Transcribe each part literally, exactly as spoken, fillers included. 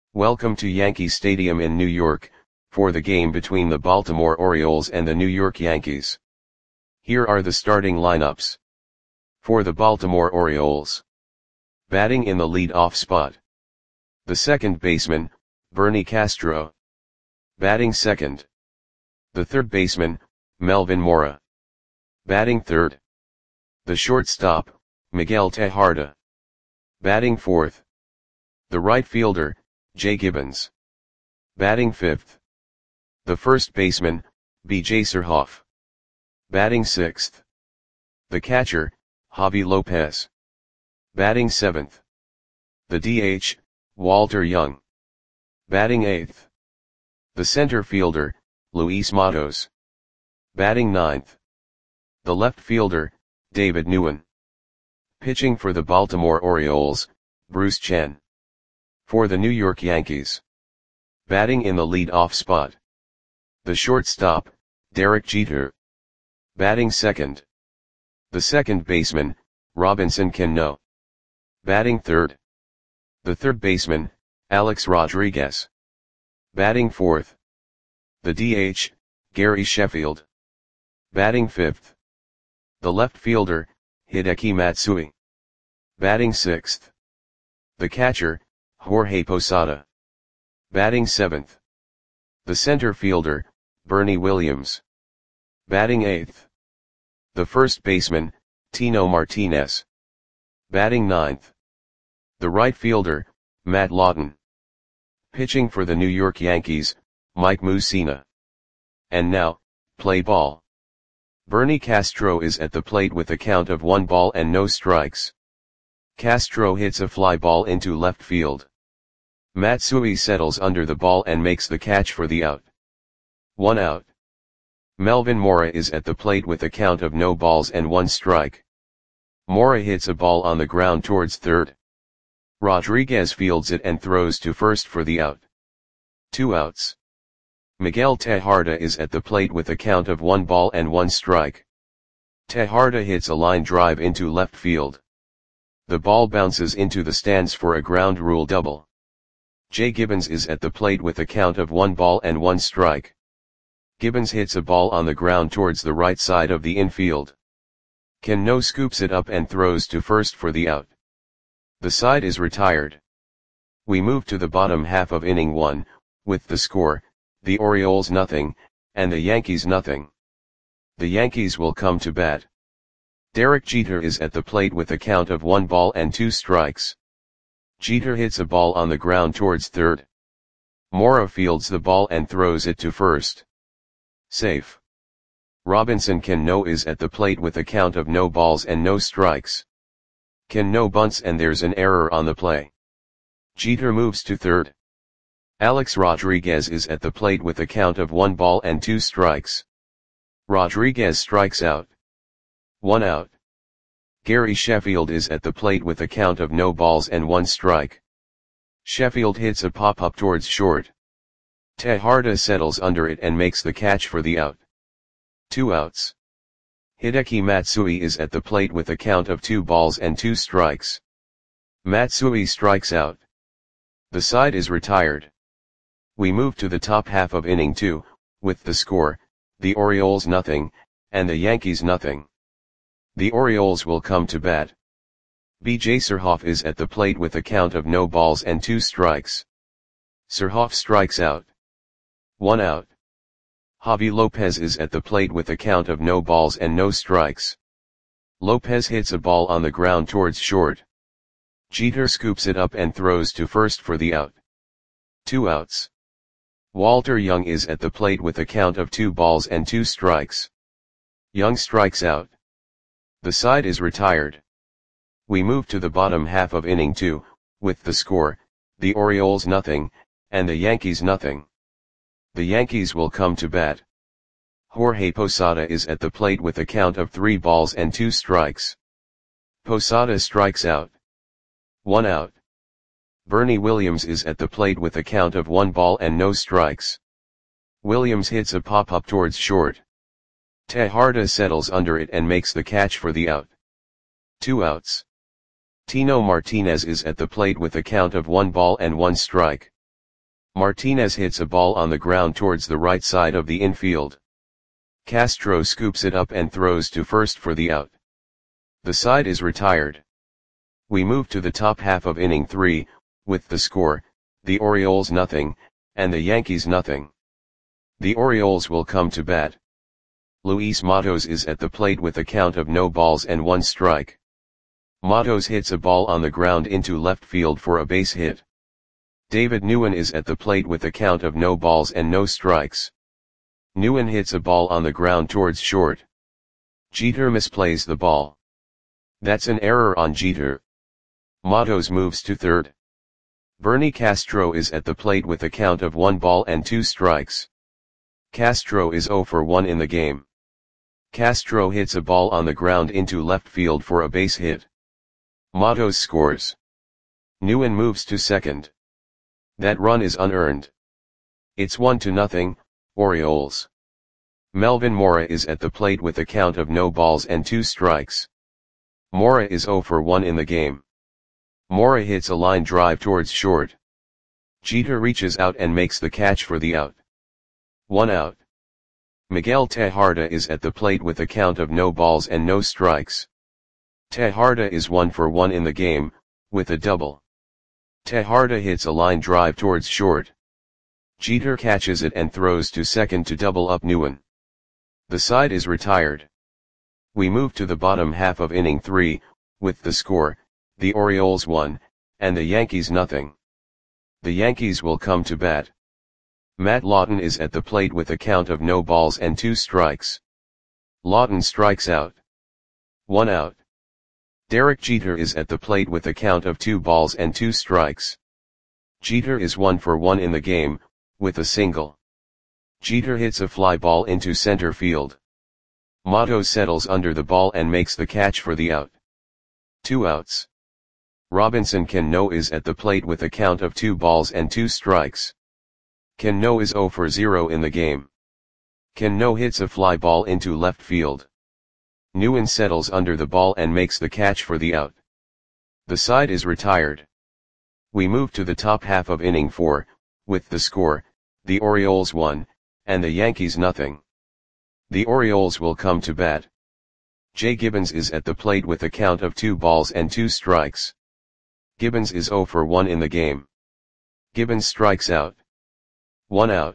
Welcome to Yankee Stadium in New York, for the game between the Baltimore Orioles and the New York Yankees. Here are the starting lineups. For the Baltimore Orioles. Batting in the lead-off spot. The second baseman, Bernie Castro. Batting second. The third baseman, Melvin Mora. Batting third. The shortstop, Miguel Tejada. Batting fourth. The right fielder, Jay Gibbons. Batting fifth. The first baseman, B J Surhoff. Batting sixth. The catcher, Javi Lopez. Batting seventh. The D H, Walter Young. Batting eighth. The center fielder, Luis Matos. Batting ninth. The left fielder, David Nguyen. Pitching for the Baltimore Orioles, Bruce Chen. For the New York Yankees. Batting in the lead-off spot. The shortstop, Derek Jeter. Batting second. The second baseman, Robinson Cano. Batting third. The third baseman, Alex Rodriguez. Batting fourth. The D H, Gary Sheffield. Batting fifth. The left fielder, Hideki Matsui. Batting sixth. The catcher, Jorge Posada. Batting seventh. The center fielder, Bernie Williams. Batting eighth. The first baseman, Tino Martinez. Batting ninth. The right fielder, Matt Lawton. Pitching for the New York Yankees, Mike Mussina. And now, play ball. Bernie Castro is at the plate with a count of one ball and no strikes. Castro hits a fly ball into left field. Matsui settles under the ball and makes the catch for the out. One out. Melvin Mora is at the plate with a count of no balls and one strike. Mora hits a ball on the ground towards third. Rodriguez fields it and throws to first for the out. Two outs. Miguel Tejada is at the plate with a count of one ball and one strike. Tejada hits a line drive into left field. The ball bounces into the stands for a ground rule double. Jay Gibbons is at the plate with a count of one ball and one strike. Gibbons hits a ball on the ground towards the right side of the infield. Cano scoops it up and throws to first for the out. The side is retired. We move to the bottom half of inning one, with the score, the Orioles nothing, and the Yankees nothing. The Yankees will come to bat. Derek Jeter is at the plate with a count of one ball and two strikes. Jeter hits a ball on the ground towards third. Mora fields the ball and throws it to first. Safe. Robinson Cano is at the plate with a count of no balls and no strikes. Cano bunts and there's an error on the play. Jeter moves to third. Alex Rodriguez is at the plate with a count of one ball and two strikes. Rodriguez strikes out. One out. Gary Sheffield is at the plate with a count of no balls and one strike. Sheffield hits a pop-up towards short. Tejada settles under it and makes the catch for the out. Two outs. Hideki Matsui is at the plate with a count of two balls and two strikes. Matsui strikes out. The side is retired. We move to the top half of inning two, with the score, the Orioles nothing, and the Yankees nothing. The Orioles will come to bat. B J Surhoff is at the plate with a count of no balls and two strikes. Surhoff strikes out. One out. Javi Lopez is at the plate with a count of no balls and no strikes. Lopez hits a ball on the ground towards short. Jeter scoops it up and throws to first for the out. Two outs. Walter Young is at the plate with a count of two balls and two strikes. Young strikes out. The side is retired. We move to the bottom half of inning two, with the score, the Orioles nothing, and the Yankees nothing. The Yankees will come to bat. Jorge Posada is at the plate with a count of three balls and two strikes. Posada strikes out. One out. Bernie Williams is at the plate with a count of one ball and no strikes. Williams hits a pop-up towards short. Tejada settles under it and makes the catch for the out. Two outs. Tino Martinez is at the plate with a count of one ball and one strike. Martinez hits a ball on the ground towards the right side of the infield. Castro scoops it up and throws to first for the out. The side is retired. We move to the top half of inning three, with the score, the Orioles nothing, and the Yankees nothing. The Orioles will come to bat. Luis Matos is at the plate with a count of no balls and one strike. Matos hits a ball on the ground into left field for a base hit. David Nguyen is at the plate with a count of no balls and no strikes. Nguyen hits a ball on the ground towards short. Jeter misplays the ball. That's an error on Jeter. Matos moves to third. Bernie Castro is at the plate with a count of one ball and two strikes. Castro is zero for one in the game. Castro hits a ball on the ground into left field for a base hit. Matos scores. Nguyen moves to second. That run is unearned. It's one to nothing, Orioles. Melvin Mora is at the plate with a count of no balls and two strikes. Mora is zero for one in the game. Mora hits a line drive towards short. Jeter reaches out and makes the catch for the out. One out. Miguel Tejada is at the plate with a count of no balls and no strikes. Tejada is one for one in the game, with a double. Tejada hits a line drive towards short. Jeter catches it and throws to second to double up Nguyen. The side is retired. We move to the bottom half of inning three, with the score, the Orioles one, and the Yankees nothing. The Yankees will come to bat. Matt Lawton is at the plate with a count of no balls and two strikes. Lawton strikes out. One out. Derek Jeter is at the plate with a count of two balls and two strikes. Jeter is one for one in the game, with a single. Jeter hits a fly ball into center field. Matos settles under the ball and makes the catch for the out. Two outs. Robinson Cano is at the plate with a count of two balls and two strikes. Cano is zero for zero in the game. Cano hits a fly ball into left field. Nguyen settles under the ball and makes the catch for the out. The side is retired. We move to the top half of inning four, with the score, the Orioles one, and the Yankees nothing. The Orioles will come to bat. Jay Gibbons is at the plate with a count of two balls and two strikes. Gibbons is zero for one in the game. Gibbons strikes out. One out.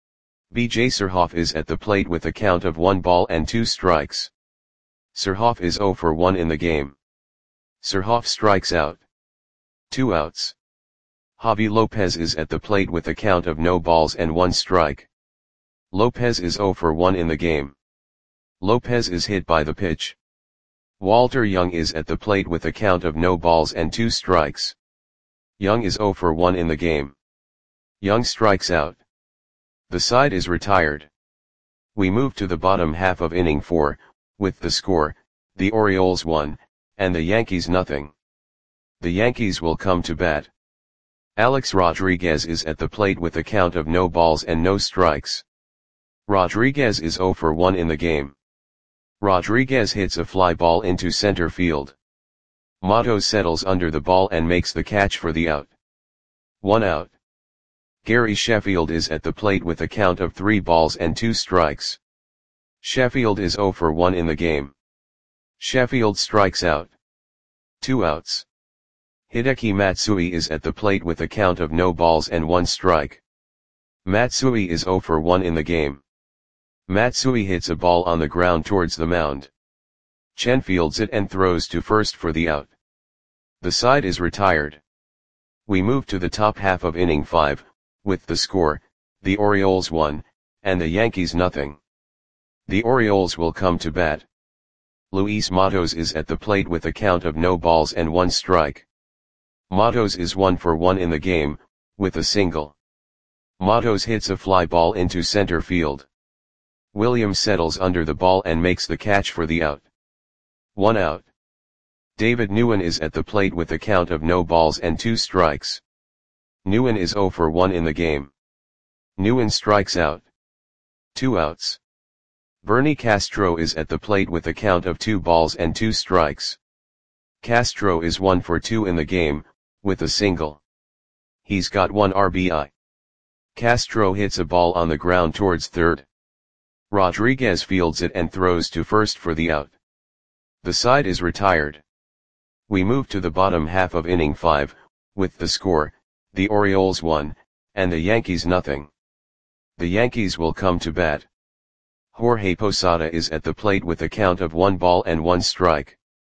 B J Surhoff is at the plate with a count of one ball and two strikes. Surhoff is zero for one in the game. Surhoff strikes out. Two outs. Javi Lopez is at the plate with a count of no balls and one strike. Lopez is zero for one in the game. Lopez is hit by the pitch. Walter Young is at the plate with a count of no balls and two strikes. Young is zero for one in the game. Young strikes out. The side is retired. We move to the bottom half of inning four, with the score, the Orioles one, and the Yankees nothing. The Yankees will come to bat. Alex Rodriguez is at the plate with a count of no balls and no strikes. Rodriguez is zero for one in the game. Rodriguez hits a fly ball into center field. Matos settles under the ball and makes the catch for the out. One out. Gary Sheffield is at the plate with a count of three balls and two strikes. Sheffield is zero for one in the game. Sheffield strikes out. Two outs. Hideki Matsui is at the plate with a count of no balls and one strike. Matsui is zero for one in the game. Matsui hits a ball on the ground towards the mound. Chen fields it and throws to first for the out. The side is retired. We move to the top half of inning five, with the score, the Orioles one, and the Yankees nothing. The Orioles will come to bat. Luis Matos is at the plate with a count of no balls and one strike. Matos is one for one in the game, with a single. Matos hits a fly ball into center field. Williams settles under the ball and makes the catch for the out. One out. David Nguyen is at the plate with a count of no balls and two strikes. Nguyen is zero for one in the game. Nguyen strikes out. Two outs. Bernie Castro is at the plate with a count of two balls and two strikes. Castro is one for two in the game, with a single. He's got one R B I. Castro hits a ball on the ground towards third. Rodriguez fields it and throws to first for the out. The side is retired. We move to the bottom half of inning five, with the score, the Orioles one, and the Yankees nothing. The Yankees will come to bat. Jorge Posada is at the plate with a count of one ball and one strike.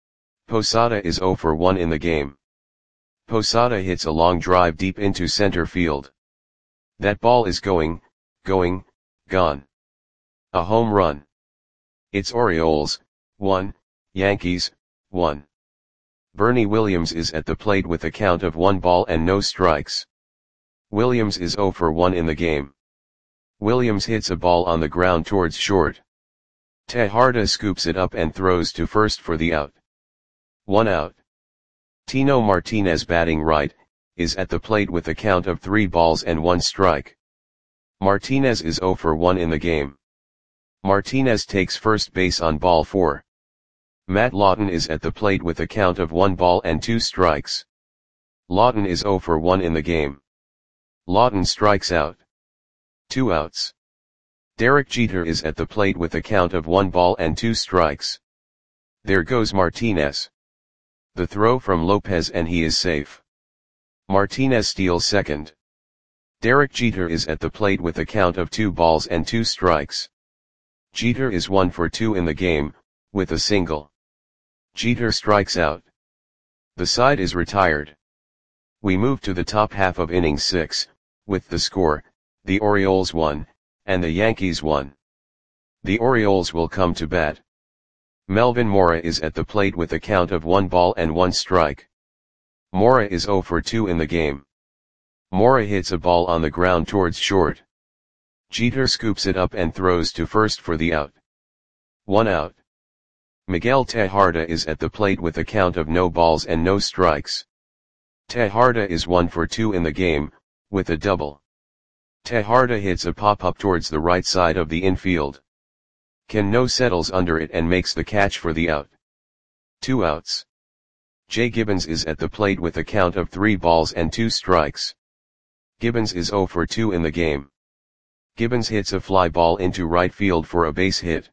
Posada is zero for one in the game. Posada hits a long drive deep into center field. That ball is going, going, gone. A home run. It's Orioles, one, Yankees, one. Bernie Williams is at the plate with a count of one ball and no strikes. Williams is zero for one in the game. Williams hits a ball on the ground towards short. Tejada scoops it up and throws to first for the out. One out. Tino Martinez, batting right, is at the plate with a count of three balls and one strike. Martinez is zero for one in the game. Martinez takes first base on ball four. Matt Lawton is at the plate with a count of one ball and two strikes. Lawton is zero for one in the game. Lawton strikes out. Two outs. Derek Jeter is at the plate with a count of one ball and two strikes. There goes Martinez. The throw from Lopez and he is safe. Martinez steals second. Derek Jeter is at the plate with a count of two balls and two strikes. Jeter is one for two in the game, with a single. Jeter strikes out. The side is retired. We move to the top half of inning six, with the score, the Orioles one, and the Yankees one. The Orioles will come to bat. Melvin Mora is at the plate with a count of one ball and one strike. Mora is zero for two in the game. Mora hits a ball on the ground towards short. Jeter scoops it up and throws to first for the out. One out. Miguel Tejada is at the plate with a count of no balls and no strikes. Tejada is one for two in the game, with a double. Tejada hits a pop-up towards the right side of the infield. Cano settles under it and makes the catch for the out. Two outs. Jay Gibbons is at the plate with a count of three balls and two strikes. Gibbons is zero for two in the game. Gibbons hits a fly ball into right field for a base hit.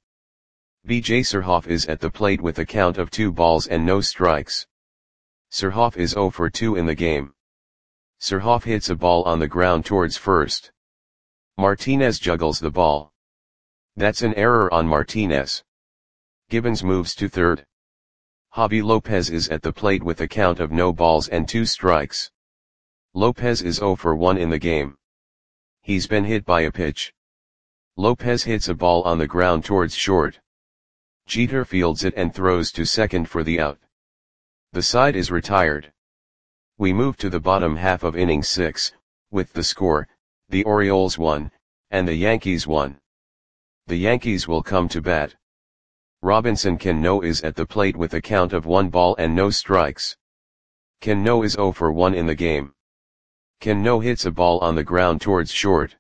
B J Surhoff is at the plate with a count of two balls and no strikes. Surhoff is zero for two in the game. Surhoff hits a ball on the ground towards first. Martinez juggles the ball. That's an error on Martinez. Gibbons moves to third. Javi Lopez is at the plate with a count of no balls and two strikes. Lopez is zero for one in the game. He's been hit by a pitch. Lopez hits a ball on the ground towards short. Jeter fields it and throws to second for the out. The side is retired. We move to the bottom half of inning six, with the score, the Orioles one, and the Yankees one. The Yankees will come to bat. Robinson Cano is at the plate with a count of one ball and no strikes. Cano is zero for one in the game. Cano hits a ball on the ground towards short.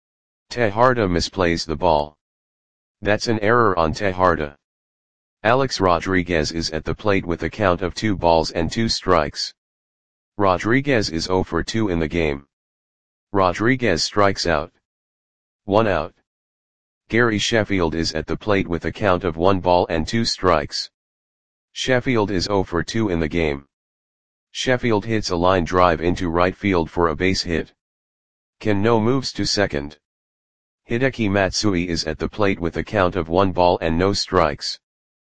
Tejada misplays the ball. That's an error on Tejada. Alex Rodriguez is at the plate with a count of two balls and two strikes. Rodriguez is zero for two in the game. Rodriguez strikes out. One out. Gary Sheffield is at the plate with a count of one ball and two strikes. Sheffield is zero for two in the game. Sheffield hits a line drive into right field for a base hit. Cano moves to second. Hideki Matsui is at the plate with a count of one ball and no strikes.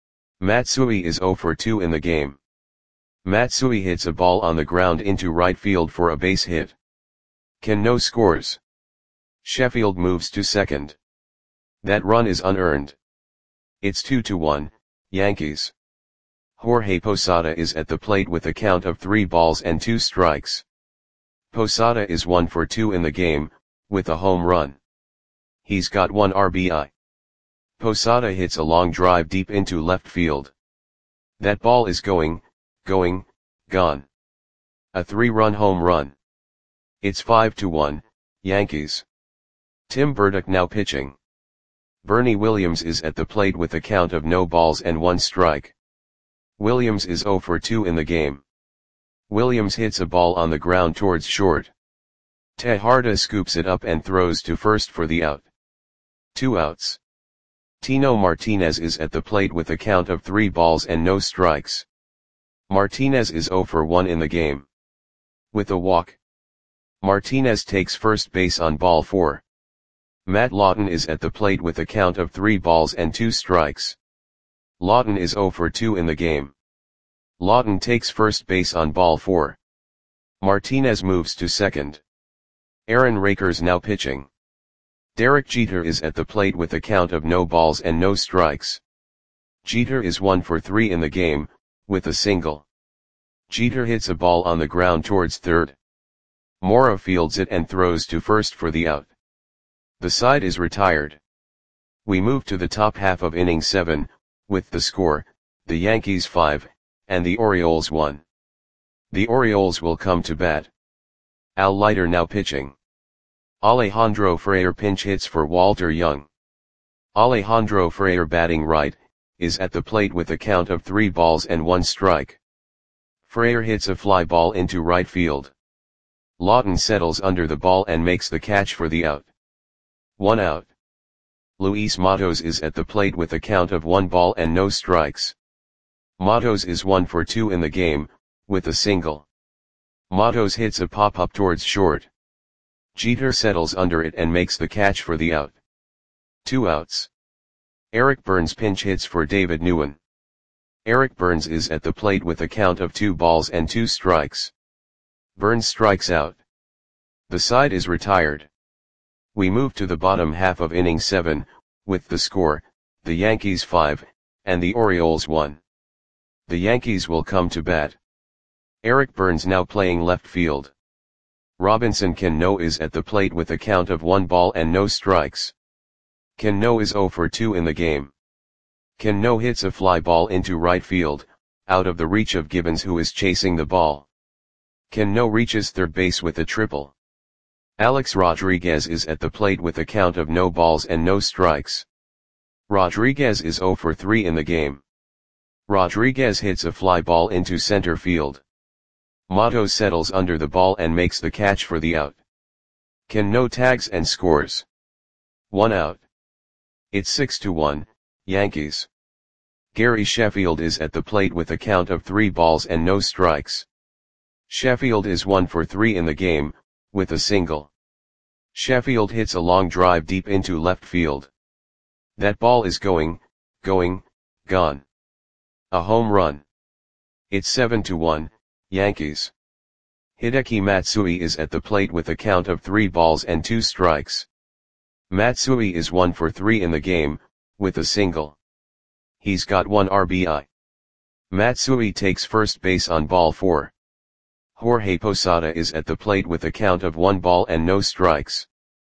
Matsui is zero for two in the game. Matsui hits a ball on the ground into right field for a base hit. Cano scores. Sheffield moves to second. That run is unearned. It's two to one, Yankees. Jorge Posada is at the plate with a count of three balls and two strikes. Posada is one for two in the game, with a home run. He's got one R B I. Posada hits a long drive deep into left field. That ball is going, going, gone. A three-run home run. It's five to one, Yankees. Tim Burdick now pitching. Bernie Williams is at the plate with a count of no balls and one strike. Williams is zero for two in the game. Williams hits a ball on the ground towards short. Tejada scoops it up and throws to first for the out. Two outs. Tino Martinez is at the plate with a count of three balls and no strikes. Martinez is zero for one in the game. With a walk, Martinez takes first base on ball four. Matt Lawton is at the plate with a count of three balls and two strikes. Lawton is zero for two in the game. Lawton takes first base on ball four. Martinez moves to second. Aaron Rakers now pitching. Derek Jeter is at the plate with a count of no balls and no strikes. Jeter is one for three in the game, with a single. Jeter hits a ball on the ground towards third. Mora fields it and throws to first for the out. The side is retired. We move to the top half of inning seven, with the score, the Yankees five, and the Orioles one. The Orioles will come to bat. Al Leiter now pitching. Alejandro Freire pinch hits for Walter Young. Alejandro Freire batting right, is at the plate with a count of three balls and one strike. Freire hits a fly ball into right field. Lawton settles under the ball and makes the catch for the out. One out. Luis Matos is at the plate with a count of one ball and no strikes. Matos is one for two in the game, with a single. Matos hits a pop-up towards short. Jeter settles under it and makes the catch for the out. Two outs. Eric Burns pinch hits for David Nguyen. Eric Burns is at the plate with a count of two balls and two strikes. Burns strikes out. The side is retired. We move to the bottom half of inning seven, with the score, the Yankees five, and the Orioles one. The Yankees will come to bat. Eric Burns now playing left field. Robinson Cano is at the plate with a count of one ball and no strikes. Cano is zero for two in the game. Cano hits a fly ball into right field, out of the reach of Gibbons, who is chasing the ball. Cano reaches third base with a triple. Alex Rodriguez is at the plate with a count of no balls and no strikes. Rodriguez is zero for three in the game. Rodriguez hits a fly ball into center field. Matos settles under the ball and makes the catch for the out. Cano tags and scores. One out. It's six to one, Yankees. Gary Sheffield is at the plate with a count of three balls and no strikes. Sheffield is one for three in the game, with a single. Sheffield hits a long drive deep into left field. That ball is going, going, gone. A home run. It's seven to one, Yankees. Hideki Matsui is at the plate with a count of three balls and two strikes. Matsui is one for three in the game, with a single. He's got one R B I. Matsui takes first base on ball four. Jorge Posada is at the plate with a count of one ball and no strikes.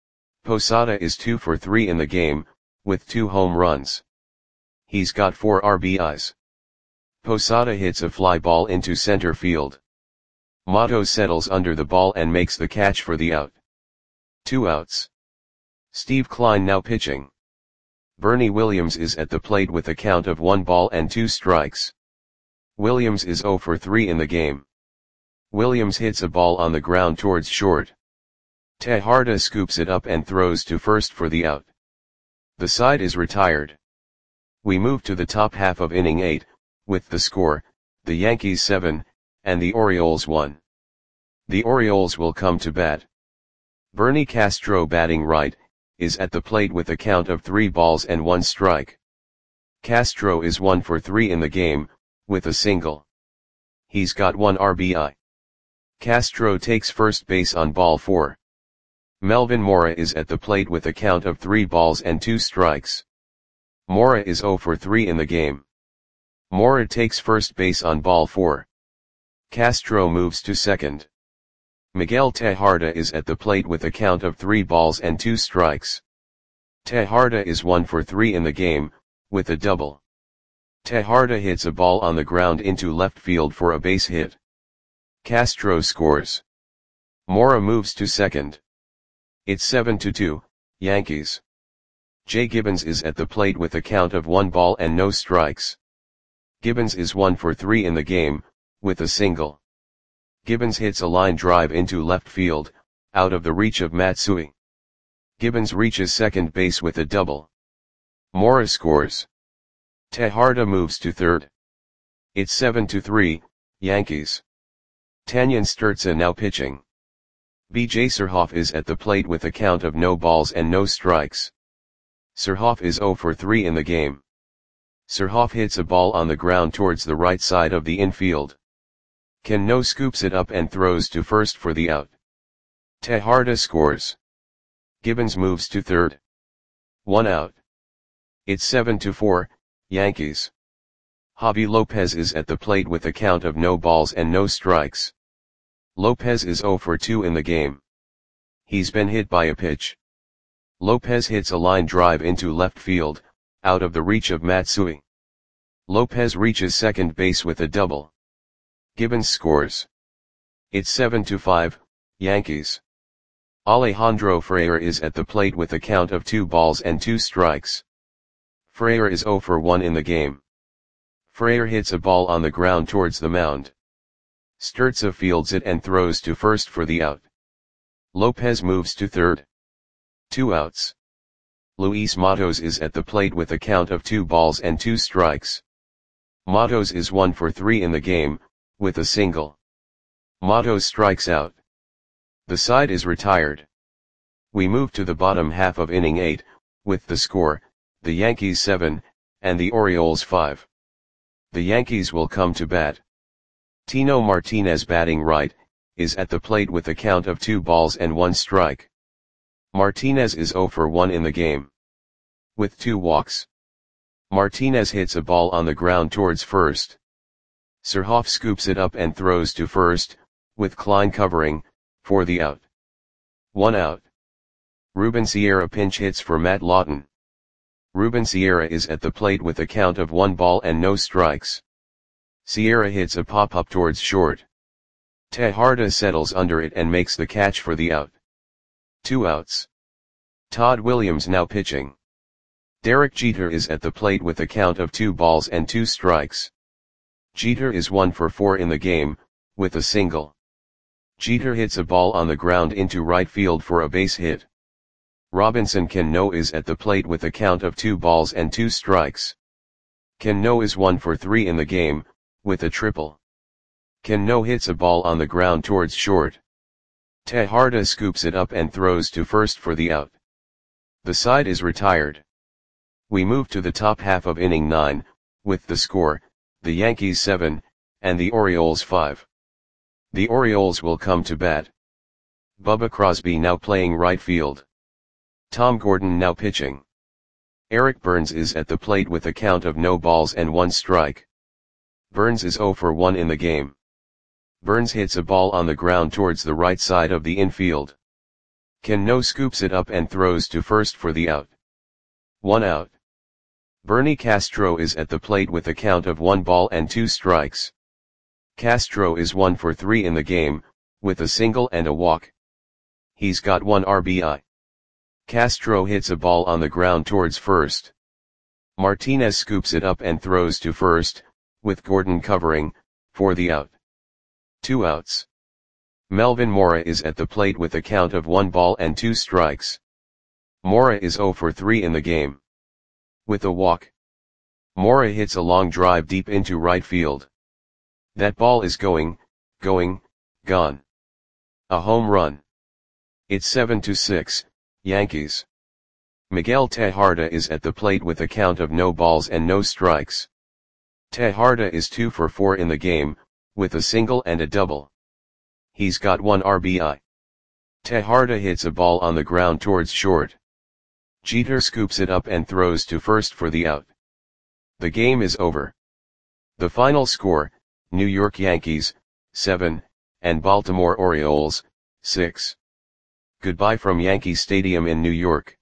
Posada is two for three in the game, with two home runs. He's got four R B Is. Posada hits a fly ball into center field. Matos settles under the ball and makes the catch for the out. Two outs. Steve Kline now pitching. Bernie Williams is at the plate with a count of one ball and two strikes. Williams is zero for three in the game. Williams hits a ball on the ground towards short. Tejada scoops it up and throws to first for the out. The side is retired. We move to the top half of inning eight, with the score, the Yankees seven, and the Orioles one. The Orioles will come to bat. Bernie Castro batting right, is at the plate with a count of three balls and one strike. Castro is one for three in the game, with a single. He's got one R B I. Castro takes first base on ball four. Melvin Mora is at the plate with a count of three balls and two strikes. Mora is zero for three in the game. Mora takes first base on ball four. Castro moves to second. Miguel Tejada is at the plate with a count of three balls and two strikes. Tejada is one for three in the game, with a double. Tejada hits a ball on the ground into left field for a base hit. Castro scores. Mora moves to second. It's seven to two, Yankees. Jay Gibbons is at the plate with a count of one ball and no strikes. Gibbons is one for three in the game, with a single. Gibbons hits a line drive into left field, out of the reach of Matsui. Gibbons reaches second base with a double. Mora scores. Tejada moves to third. It's seven to three, Yankees. Tanyan Sturza now pitching. B J Surhoff is at the plate with a count of no balls and no strikes. Surhoff is zero for three in the game. Surhoff hits a ball on the ground towards the right side of the infield. Cano scoops it up and throws to first for the out. Tejada scores. Gibbons moves to third. One out. It's seven to four, Yankees. Javi Lopez is at the plate with a count of no balls and no strikes. Lopez is zero for two in the game. He's been hit by a pitch. Lopez hits a line drive into left field, out of the reach of Matsui. Lopez reaches second base with a double. Gibbons scores. It's seven to five, Yankees. Alejandro Freire is at the plate with a count of two balls and two strikes. Freire is zero for one in the game. Freire hits a ball on the ground towards the mound. Sturza fields it and throws to first for the out. Lopez moves to third. Two outs. Luis Matos is at the plate with a count of two balls and two strikes. Matos is one for three in the game, with a single. Matos strikes out. The side is retired. We move to the bottom half of inning eight, with the score, the Yankees seven, and the Orioles five. The Yankees will come to bat. Tino Martinez, batting right, is at the plate with a count of two balls and one strike. Martinez is zero for one in the game. With two walks. Martinez hits a ball on the ground towards first. Surhoff scoops it up and throws to first, with Klein covering, for the out. One out. Ruben Sierra pinch hits for Matt Lawton. Ruben Sierra is at the plate with a count of one ball and no strikes. Sierra hits a pop-up towards short. Tejada settles under it and makes the catch for the out. Two outs. Todd Williams now pitching. Derek Jeter is at the plate with a count of two balls and two strikes. Jeter is one for four in the game, with a single. Jeter hits a ball on the ground into right field for a base hit. Robinson Cano is at the plate with a count of two balls and two strikes. Cano is one for three in the game, with a triple. Cano hits a ball on the ground towards short. Tejada scoops it up and throws to first for the out. The side is retired. We move to the top half of inning nine, with the score, the Yankees seven, and the Orioles five. The Orioles will come to bat. Bubba Crosby now playing right field. Tom Gordon now pitching. Eric Burns is at the plate with a count of no balls and one strike. Burns is zero for one in the game. Burns hits a ball on the ground towards the right side of the infield. Cano scoops it up and throws to first for the out. One out. Bernie Castro is at the plate with a count of one ball and two strikes. Castro is one for three in the game, with a single and a walk. He's got one R B I. Castro hits a ball on the ground towards first. Martinez scoops it up and throws to first, with Gordon covering, for the out. Two outs. Melvin Mora is at the plate with a count of one ball and two strikes. Mora is zero for three in the game. With a walk. Mora hits a long drive deep into right field. That ball is going, going, gone. A home run. It's seven to six, Yankees. Miguel Tejada is at the plate with a count of no balls and no strikes. Tejada is two for four in the game, with a single and a double. He's got one R B I. Tejada hits a ball on the ground towards short. Jeter scoops it up and throws to first for the out. The game is over. The final score, New York Yankees, seven, and Baltimore Orioles, six. Goodbye from Yankee Stadium in New York.